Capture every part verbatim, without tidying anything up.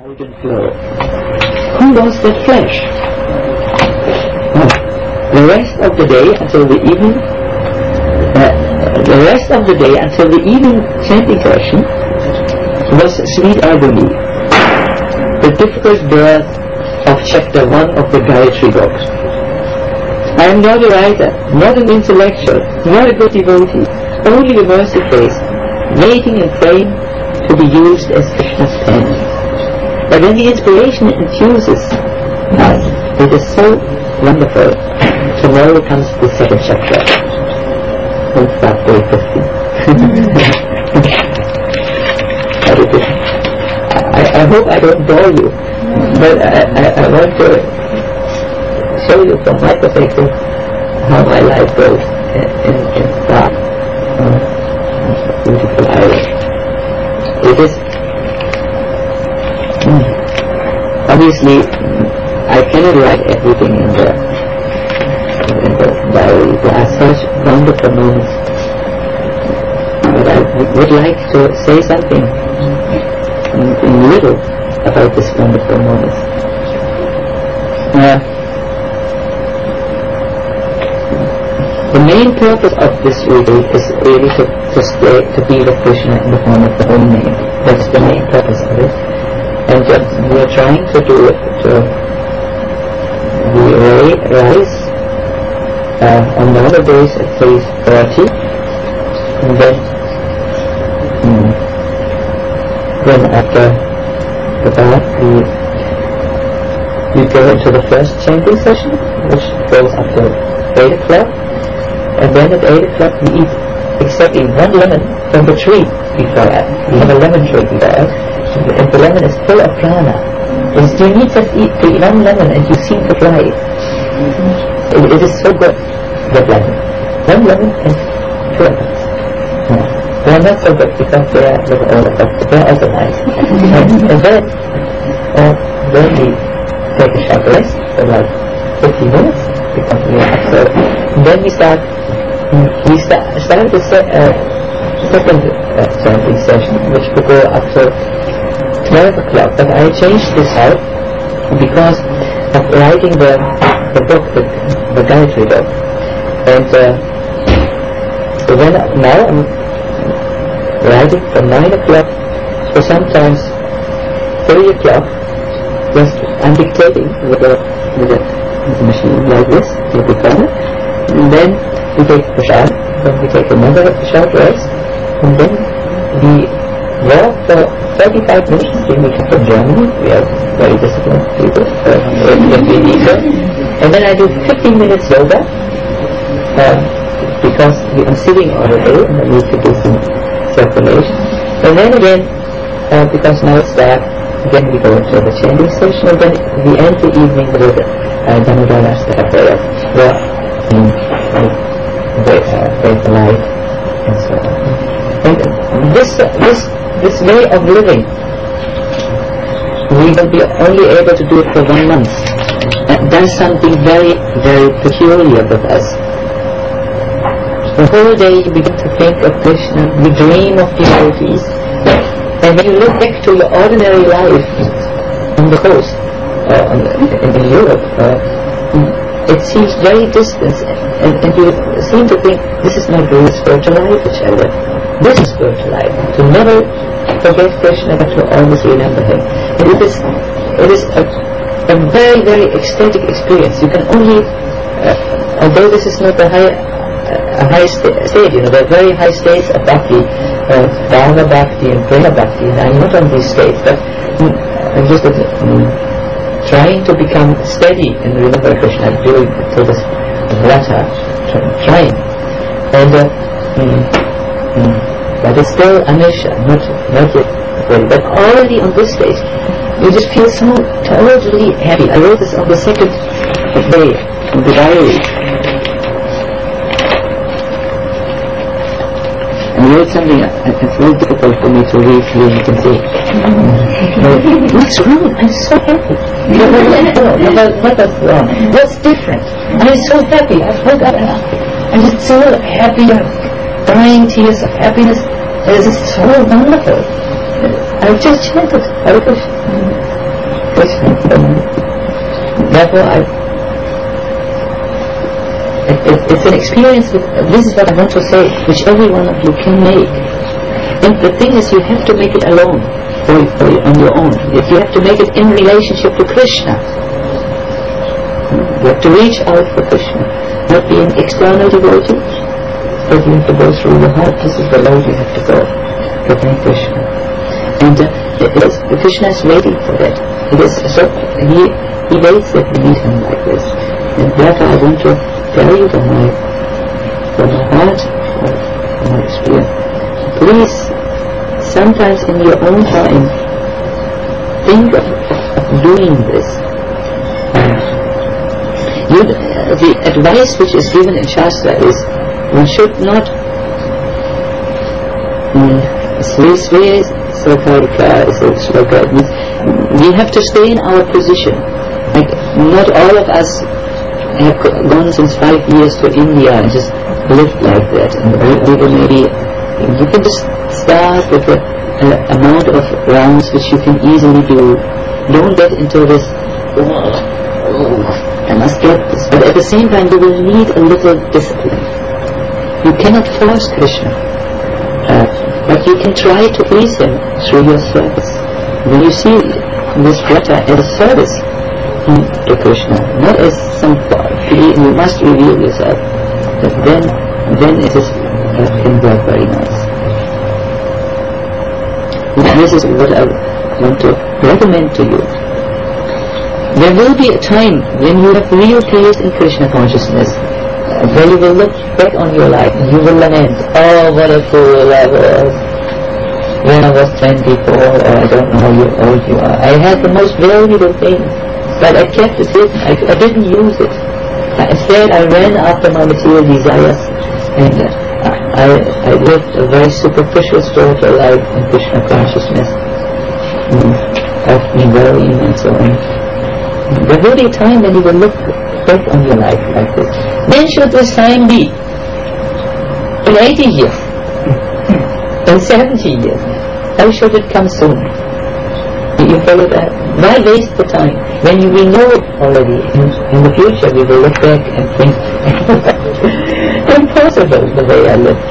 golden flow. Who was that flesh? Oh, the rest of the day until the evening, uh, the rest of the day until the evening chanting session was sweet agony, the difficult birth of chapter one of the Gayatri book. I am not a writer, not an intellectual, not a good devotee, only a mercy face, waiting and praying to be used as Krishna's pen. But when the inspiration infuses us, it is so wonderful. Tomorrow comes the second chapter. Don't start very quickly. I, I hope I don't bore you, but I, I, I want to show you from my perspective how my life goes in, in, in Prague, uh, beautiful island. It is mm, obviously I cannot write everything in the in the diary. There are such wonderful moments, but I w- would like to say something in, in little about this wonderful moments. Uh, The main purpose of this reading is really to, to stay, to be with Krishna in the form of the Holy Name. That's the main purpose of it. And uh, we are trying to do it to we rise uh, on normal days at three thirty, and then hmm, then after the bath we we go into the first chanting session, which goes up to eight o'clock. And then at eight o'clock we eat exactly one lemon from the tree before us. We have a lemon tree before us, and the lemon is full of prana. And you need just eat the one lemon and you seem to fly. It, it is so good, that lemon. One lemon and two lemons. No, they are not so good because they are little older, but they are also nice. and, and then, uh, then we take a short rest for like fifteen minutes because we are upset. And then we start We start, started the se- uh, second uh, chanting session, which will go up to twelve o'clock. But I changed this out because of writing the the book, the, the Gayatri book. And uh, so then now I'm writing from nine o'clock to sometimes three o'clock. Just I'm dictating with a with a, with a machine like this, with the corner, and then we take prasad, then we take another short rest, and then we walk for thirty-five minutes. When we come from Germany, we are very disciplined people, uh, and then I do fifteen minutes yoga, uh, because we are sitting all the day and I need to do some circulation. And then again, uh, because now it's dark, again we go into the chanting station, and then we end the evening with uh, Damodara Staka prayer. Well, um, They, uh, break the light, and so on. And this, uh, this, this way of living, we will be only able to do it for one month. That does something very, very peculiar with us. The whole day you begin to think of Krishna, you dream of devotees, and when you look back to your ordinary life on the coast, uh, in, in Europe, uh, it seems very distant, and, and you seem to think this is not really spiritual life which I live. This is spiritual life. To never forget Krishna, but to always remember Him. And it is, it is a, a very, very ecstatic experience. You can only, uh, although this is not a high, uh, a high sta- stage, you know, there are very high states of bhakti, uh, Dharma bhakti and Prema bhakti, and I'm not on these states, but mm, I'm just a, mm, trying to become steady and remember Krishna, doing to this vrata, trying. And uh, mm, mm, but it's still anisha, not, not yet ready. But already on this stage, you just feel so totally happy. I wrote this on the second day in the diary. I wrote something, uh, it's very difficult for me to read here, you can see. Mm-hmm. What's wrong? I'm so happy. No, no, no, no, what's wrong? What's different? I'm so happy. I forgot. I'm just so happy. I'm crying tears of happiness. It is so wonderful. I just chanted Hare Krishna. Therefore, I, it, it, it's an experience. With, this is what I want to say, which every one of you can make. And the thing is, you have to make it alone, or, or on your own. You have to make it in relationship to Krishna. You have to reach out for Krishna, not be an external devotee, but you have to go through the heart. This is the road you have to go to thank Krishna. And uh, it is, Krishna is waiting for that. It is so he he waits that we meet him like this. And therefore, I want to tell you from my from my heart, from my experience. Please, sometimes in your own time, think of, of doing this. You, uh, the advice which is given in Shastra is one should not Sri Sarkarika Sloka. We have to stay in our position. Like, not all of us have gone since five years to India and just lived like that. And we, we will maybe, you can just start with an amount of rounds which you can easily do. Don't get into this, oh, oh, I must get this. But at the same time, you will need a little discipline. You cannot force Krishna, uh, but you can try to please him through your service. When you see this vrata as a service to Krishna, not as some you must reveal yourself, but then, then it is uh, can work very nice. This is what I want to recommend to you. There will be a time when you have real taste in Krishna consciousness, uh, where you will look back on your life and you will lament, oh, what a fool I was when I was twenty-four, or I don't know how old you are. I had the most valuable things, but I kept it hidden. I, I didn't use it. Instead, I ran after my material desires, and uh, I, I lived a very superficial sort of life in Krishna consciousness, mm, often worrying and so on. There will be a time when you will look back on your life like this. When should this time be? In eighty years? In seventy years? How should it come soon? You follow that? Why waste the time? When you will know already, in, in the future we will look back and think, impossible the way I lived.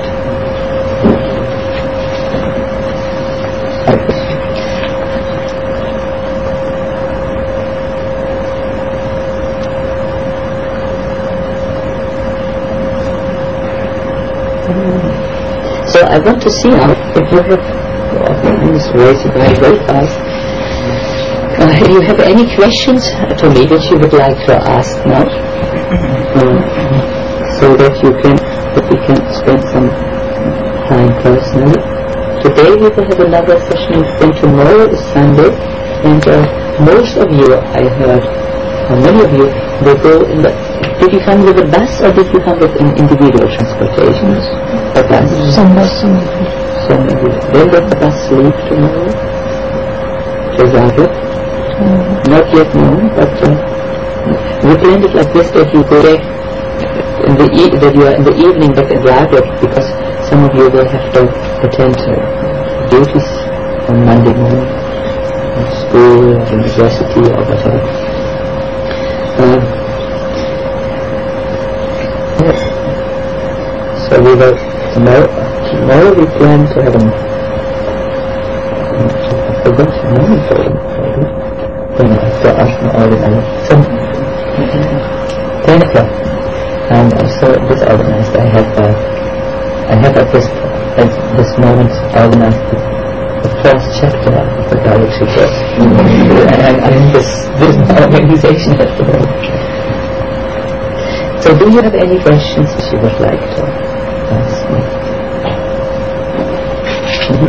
So I want to see now if you have, oh, this race is very, very fast. Uh, do you have any questions to me that you would like to ask now? Um, so that you can, that we can spend some time personally. Today we will have another session, and tomorrow is Sunday, and uh, most of you, I heard, or many of you, will go in the, did you come with a bus or did you come with an individual transportation? A bus? Some bus, some Some individual. When does the bus leave tomorrow? To Zagreb? Mm-hmm. Not yet known, but uh, we planned it like this, that you go back in the e- that you are in the evening back in Zagreb, because some of you will have to attend uh, duties on Monday morning, school, university, or whatever. Uh, yes. So we will tomorrow. Tomorrow we plan to have a. I forgot the morning program. Then I have to ask my organizer. So ten o'clock, and I'm so disorganized. I have. Uh, I have at this at this moment organized the, the first chapter of the Galaxy Book, and I'm in this this organization at the moment. So, do you have any questions that you would like to ask me? Mm-hmm.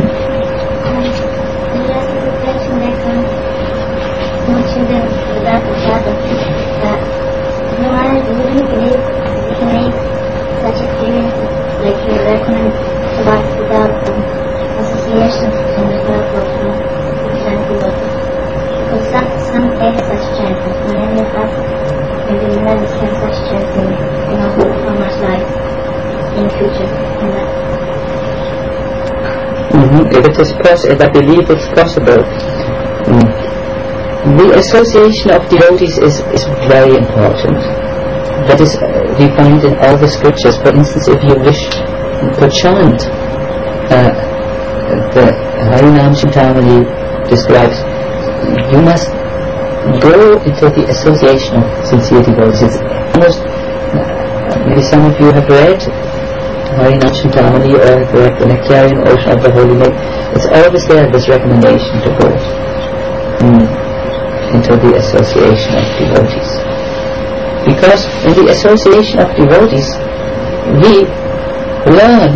Such experiences, like you recommend to us without um, associations in the world of Shanti Lotus. Because some, some take such chances, and many of us maybe never spend such chance in, you know, how much life in future. And that. Mm-hmm. If it is possible, if I believe it's possible, mm. the association of devotees is, is very important. That is, uh, we find in all the scriptures. For instance, if you wish to chant, uh, the Harinam Chintamani describes, you must go into the association of sincere devotees. It's almost, uh, maybe some of you have read Harinam Chintamani or have read the Nectarian Ocean of the Holy Name. It's always there, this recommendation to go mm, into the association of devotees. Because in the association of devotees, we learn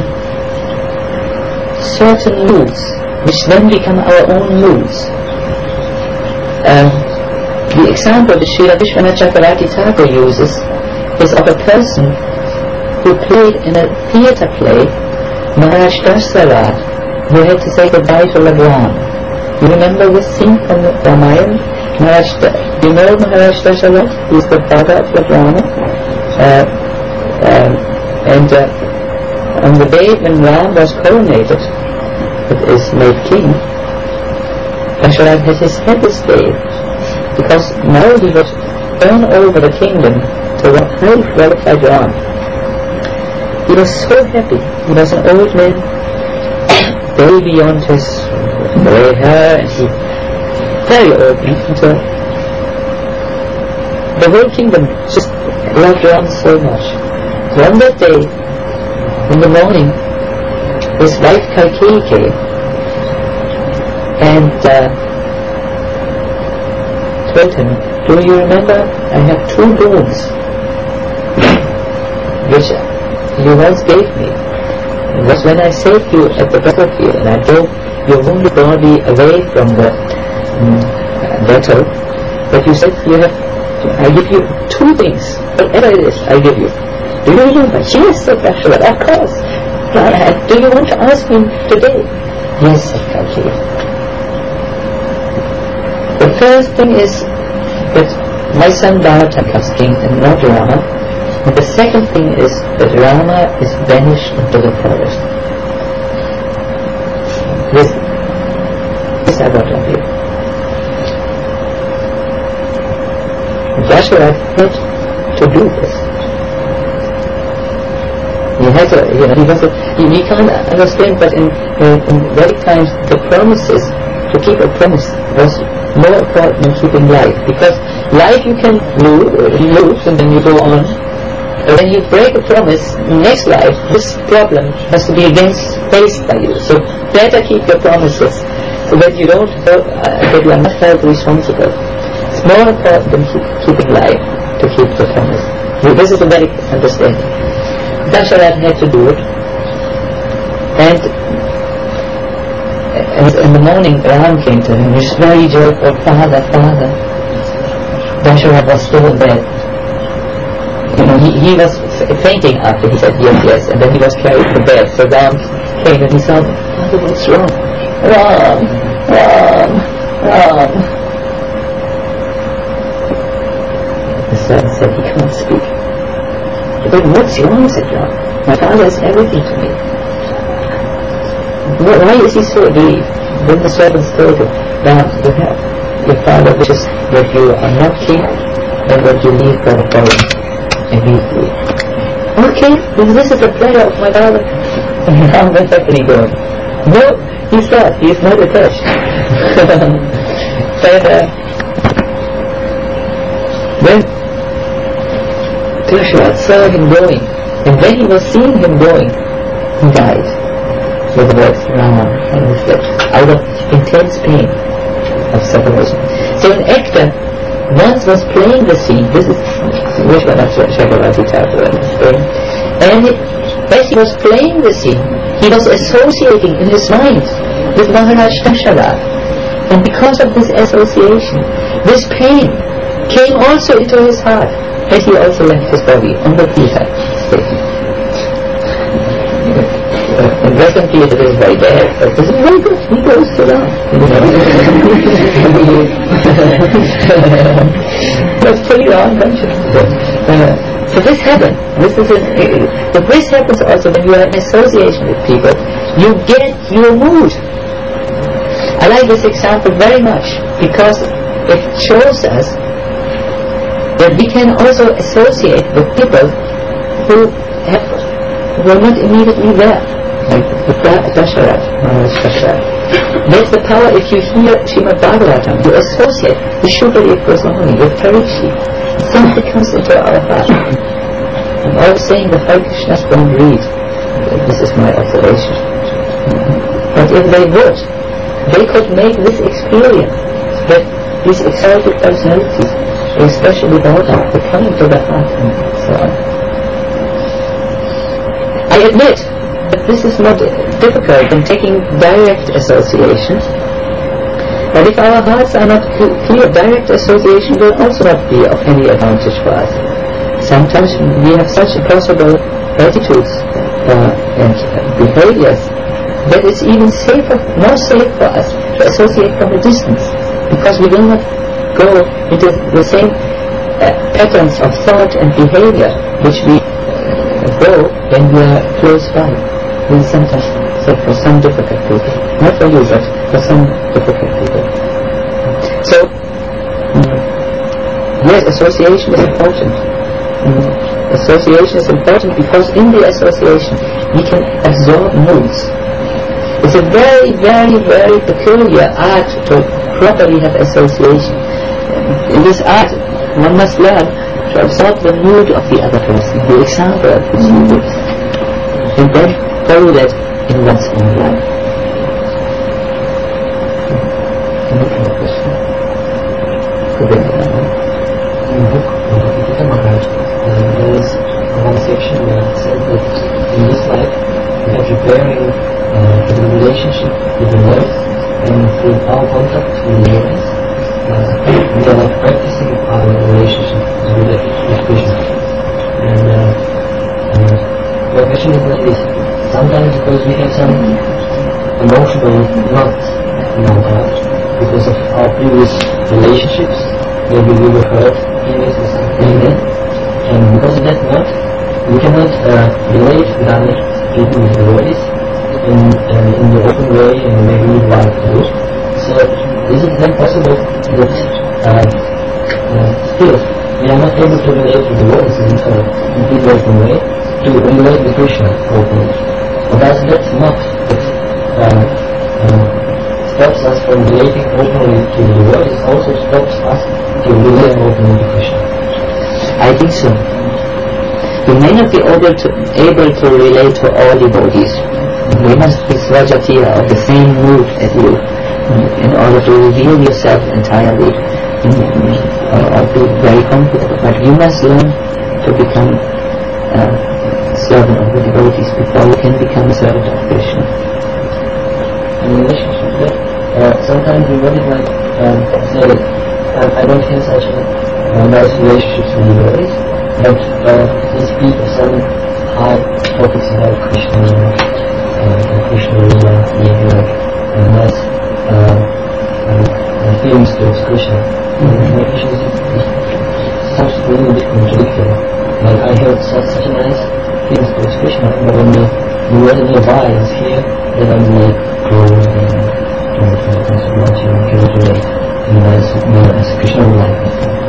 certain moods, which then become our own moods. Um, the example that Srila Vishwanath Chakravarti Thakur uses is of a person who played in a theatre play, Maharaj Dasharatha, who had to say goodbye to Ravana. You remember this scene from the Ramayana? Maharaj, do you know Maharaj Dasharatha? He is the father of Ravana. Uh, um, and uh, on the day when Ram was coronated, it is made king, Dasharatha had his head stayed, because now he was turn over the kingdom to a highly qualified Ram. He was so happy. He was an old man, way beyond his grey hair, and he very old man. And so the whole kingdom just loved Ram so much. So on that day, in the morning, his wife Kaikeyi came and uh, told him, do you remember, I have two brooms which you once gave me. It was when I saved you at the battlefield and I drove your wounded body away from the um, battle, but you said you have, I give you two things, whatever it is, I give you. Do you remember? Yes, said Dasharatha, of course. Uh, do you want to ask me today? Yes, said Kaikeyi. The first thing is that my son Bharata becomes king and not Rama. And the second thing is that Rama is banished into the forest. This, this I got of you. Dasharatha had to do this. He had to, you know, he was a, he, he can't understand, but in, in, in Vedic times the promises, to keep a promise was more important than keeping life, because life you can lose, lose and then you go on. But when you break a promise, next life, this problem has to be again faced by you. So better keep your promises, so that you don't, uh, that you are not held responsible. It's more important than keep, keeping life, to keep the promise. This is a very understanding. Dasharatha had to do it, and, and in the morning Ram came to him. He was very joyful, father, father. Dasharatha was still dead. You know, he, he was fainting after he said yes, yes, and then he was carried to bed. So Ram came and he said, father, what's wrong? Ram, Ram, Ram. The son said, he can't speak. But what's wrong, said Ram? My father is everything to me. Why is he so grieved? Then the servants told him, Ram, you have, your father wishes that you are not king, and that you leave for the forest and be free. Okay, then this is the pleasure of my father. And Ram went happily going. No, he's not, he is not attached. But uh, when Dasharatha saw him going, and when he was seeing him going, he died with the words Rama on his lips, out of intense pain of separation. So an actor once was playing the scene, this is Vishwanath Chakravarti Thakur, and as he was playing the scene, he was associating in his mind with Maharaj Dasharatha, and because of this association, this pain came also into his heart. And he also left his body on the theatre stage. Uh, in Western theatre it is very bad, but this is very good. He goes to that. That's pretty unconscious. Uh, so this happened. This is an, uh, but this happens also when you are in association with people. You get your mood. I like this example very much because it shows us that we can also associate with people who have, who are not immediately there, like the Dasharat, Maharaj Dasharat. That's the power. If you hear Srimad Bhagavatam, you associate with Shukadeva Goswami, with Parikshi. Something comes into our heart. I'm always saying the Hare Krishnas don't read. This is my observation. But if they would, they could make this experience that these exalted personalities, especially Bhagavatam, are coming to the heart and so on. I admit that this is not difficult in taking direct association. But if our hearts are not clear, direct association will also not be of any advantage for us. Sometimes we have such possible attitudes uh, and behaviors that it's even safer, more safe for us to associate from a distance, because we will not go into the same uh, patterns of thought and behavior which we uh, go when we are close by. We sometimes say for some difficult people, not for you, but for some difficult people. So, um, yes, association is important. Um, association is important because in the association we can absorb moods. It's a very, very, very peculiar art to properly have association. In this art, one must learn to absorb the mood of the other person, the example of his mood, and then follow that in one's own life. In the book of Gita Maharaj, there is one section where it says that in this life we are preparing uh, for the relationship with the Lord, and through our contact with the Lord, uh, we are like practicing our relationship with, the, with Krishna. And uh, uh, the question is like this: sometimes because we have some emotional knots in our heart because of our previous relationships, maybe we were hurt previously or something like that, and because of that knot, we cannot uh, relate with other people, with the devotees in, uh, in the open way and the way we would like to do. So is it then possible that uh, uh, still we are not able to relate with the devotees in a completely open way, to relate with Krishna openly? Or does that not that uh, uh, stops us from relating openly to the devotees also stops us to relate openly to Krishna? I think so. We may not be able to, able to relate to all devotees. We must be Svajatiya, of the same mood as you, in order to reveal yourself entirely, or, or be very comfortable. But you must learn to become uh, a servant of the devotees before you can become a servant of Krishna. In relationship to that, uh, sometimes we want it like, um, say, I, I don't have such a uh, nice relationships with the devotees, but uh, they speak of some high topics about Krishna, uh, Krishna Lila, maybe like uh, nice uh, uh, uh, feelings towards Krishna. Mm-hmm. My question is, it sounds a little bit contradictory. Like I have such, such a nice feelings towards Krishna, but when the whoever nearby is here, then I'm like close and don't feel so much and cannot relate in a nice manner as Krishna would like.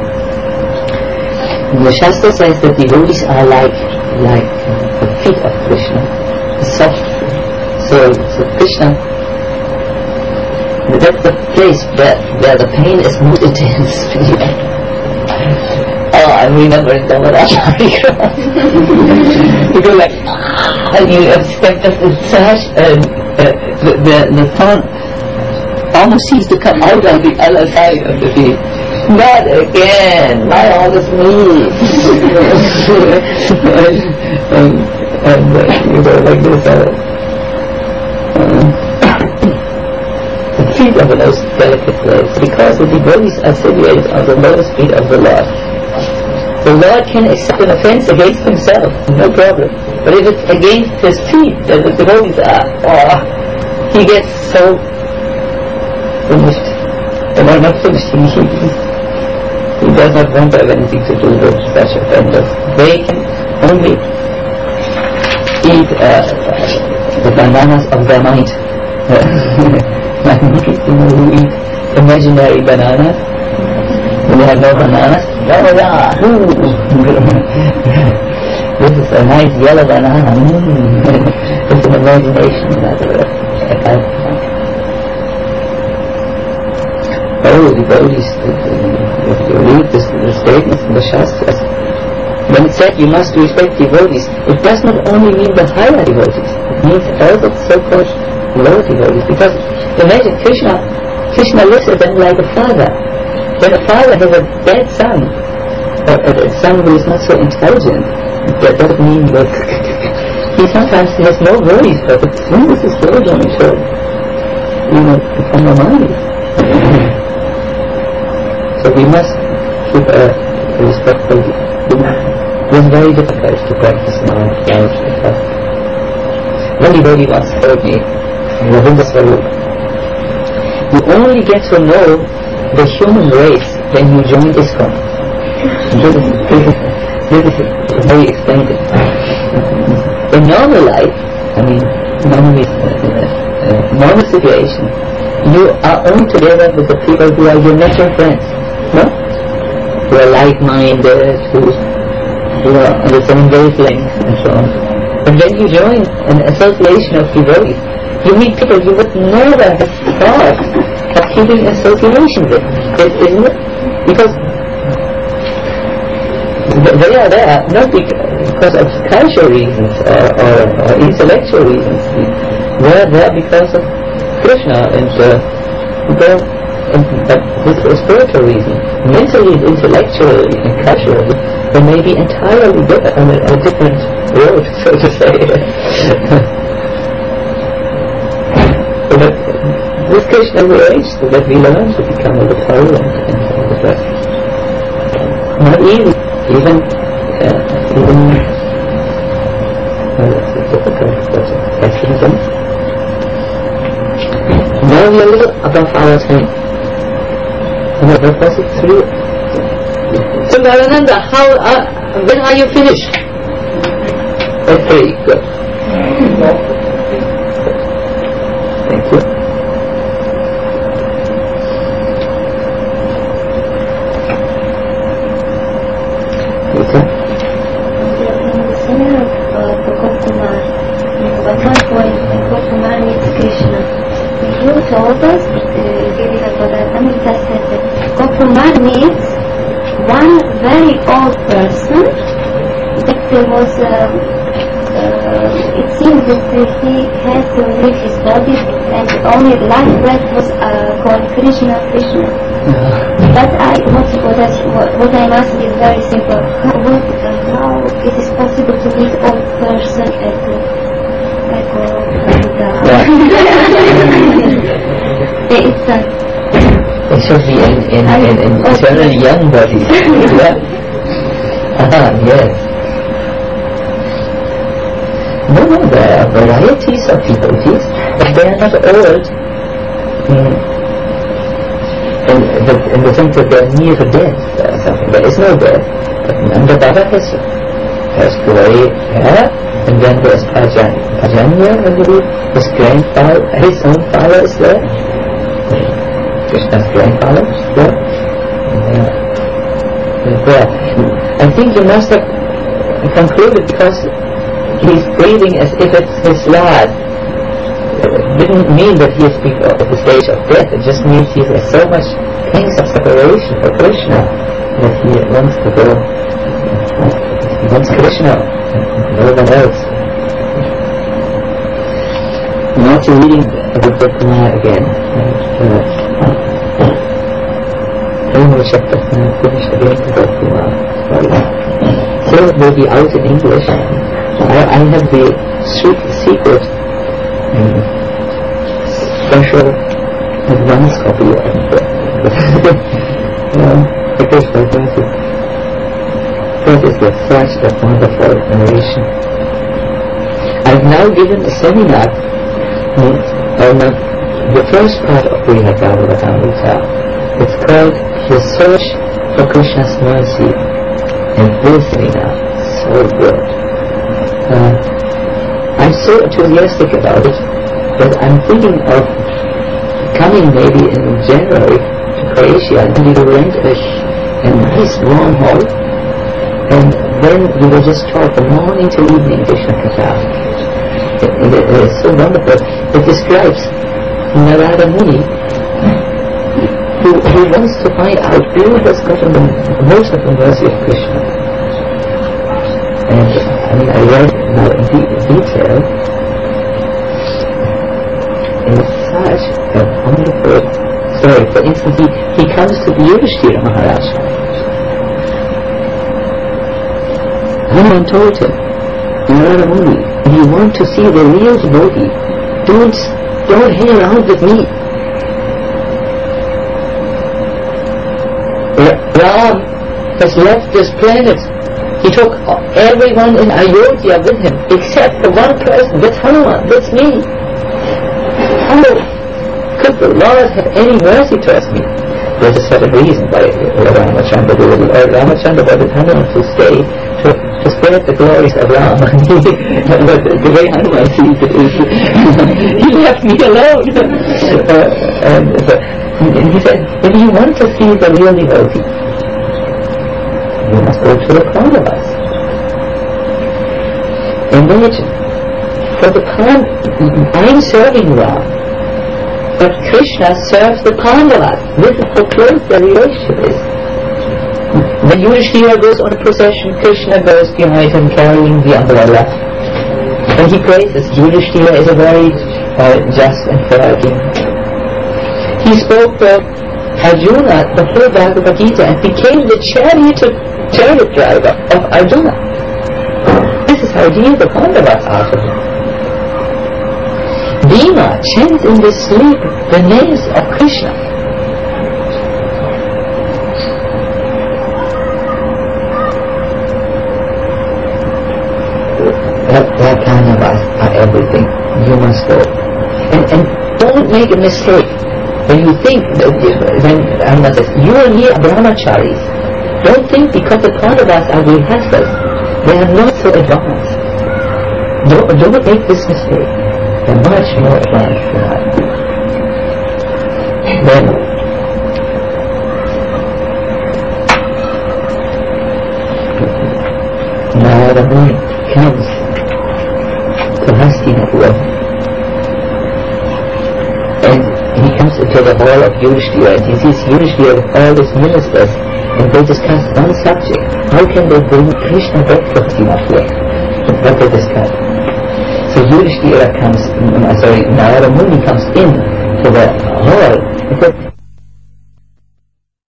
The Shastra says that devotees are like like uh, the feet of Krishna, the soft feet. So, so Krishna, that's the place where, where the pain is most intense. Oh, I'm remembering the word you go like, and you expect just a surge, and uh, the, the, the thorn almost seems to come out on the other side of the feet. Not again, not all this me. and and uh, you go like this. Uh, uh, the feet are the most delicate place because the devotees are situated on the lowest feet of the Lord. The Lord can accept an offense against himself, no problem. But if it's against his feet that the devotees are, oh, he gets so finished. And I'm not finished. He, he, he does not want to have anything to do with such offenders. They can only eat uh, the bananas of their mind. You know, who eat imaginary bananas. have no bananas? Banana! This is a nice yellow banana. Mm. It's an imagination, in other words. Oh, devotees, if you read this, the statements in the Shastras, when it said you must respect devotees, it does not only mean the higher devotees, it means all the so-called lower devotees. Because imagine Krishna, Krishna looks at them like a father. When a father has a bad son, or a son who is not so intelligent, that doesn't mean that he sometimes has no worries, but as soon as his children should, you know, become a mind. So we must keep a respectful. It was very difficult to practice now. Because one devotee once told me, Govinda Swarup, you only get to know the human race when you join ISKCON. This is, this is how he explained it. In normal life, I mean, normally, uh, uh, normal situation, you are only together with the people who are your natural friends, no? Who are like-minded, who, who are on the same wavelength, and so on. And when you join an association of devotees, you meet people you would never have thought of keeping association with, isn't it? Because they are there not because of cultural reasons or, or, or intellectual reasons. They are there because of Krishna and uh, they, and, but with a spiritual reason. Mentally, intellectually, and culturally, they may be entirely different, on a, a different road, so to say. But with Krishna we arranged so that we learn to become a bit tolerant and all the rest. Not easy, even, uh, even, well, it's difficult, but that's easy. Now we are a little above our time. What was it? Three? So Varananda, how, uh, when are you finished? At three, good. Thank you. Okay. In the scenario of uh, Gokumar, at one point when Gokumar meets Krishna, you told us, uh, Amrita said that Gokumar meets one very old person, that there was, uh, uh, it seems that uh, he had to leave his body and only life breath was uh, called Krishna, Krishna. Yeah. But I, what, what, I, what, what I'm asking is very simple. How, what, uh, how it is possible to meet old person at the It's a it should be in, in, in, in eternal young body. Yeah. Aha, yes. No, no, there are varieties of devotees, but they are not old mm, in, the, in the sense that they are near to death or something. There is no death. But Nanda Baba has, has grey hair, and then there's Pajan, Pajanya, I believe, his grandfather, his own father is there. Krishna's grandfather is there. And, uh, there. I think you must have concluded because he's breathing as if it's his last. It didn't mean that he is at the stage of death, it just means he has so much pangs of separation for Krishna that he wants to go. He wants Krishna. No one else. Now to reading the Gokumar again. Anyway, chapter finished again the Gokumar. So it will be out in English. I, I have the secret um, special advance copy of it. Because I think it That is the first of wonderful narration. I've now given a seminar on uh, the first part of Brihad Bhagavatamrita. It's called The Search for Krishna's Mercy. And this seminar is so good. Uh, I'm so enthusiastic about it that I'm thinking of coming maybe in January to Croatia and we will rent a a nice warm hall, and then you will just talk from morning till evening Krishna Katha. It, it, it is so wonderful. It describes Narada Muni, who, who wants to find out who has gotten the most of the mercy of Krishna. And I mean, I read more in de- detail. It's such a wonderful story. For instance, he, he comes to the Yudhishthira Maharaj. Hanuman told him, Narada Muni, if you want to see the real devotee, don't, don't hang around with me. Ram has left this planet. He took everyone in Ayodhya with him, except for one person, that's Hanuman, that's me. How could the Lord have any mercy towards me? There's a certain reason why Ramachandra did it. Or Ramachandra wanted Hanuman to stay, to, to spread the glories of Ram. But the way Hanuman sees it is, he left me alone. uh, and, uh, and he said, if you want to see the real devotee, you must go to the Pandavas. Imagine, for the Pandavas, I'm serving Ram, but Krishna serves the Pandavas. This is how close the relationship is. When Yudhishthira goes on a procession, Krishna goes behind him carrying the umbrella. And he praises Yudhishthira is a very uh, just and fair king. He spoke to Arjuna the whole Bhagavad Gita and became the chariot, chariot driver of Arjuna. This is how dear the Pandavas are for him. Bhima chants in his sleep the names of Krishna. That, that Pandavas are everything. You must go. And, and don't make a mistake. When you think, that, when Hanuman says, you and me are brahmacharis, don't think because the Pandavas are grihasthas, they are not so advanced. Don't, don't make this mistake. They're much more advanced than I. Then, Narada Muni comes to Hastinapura, and he comes to the hall of Yudhishthira, and he sees Yudhishthira with all his ministers, and they discuss one subject. How can they bring Krishna back to Hastinapura? What they discuss. So Yudhishthira comes, uh, sorry, Narada Muni comes in to the hall. He said,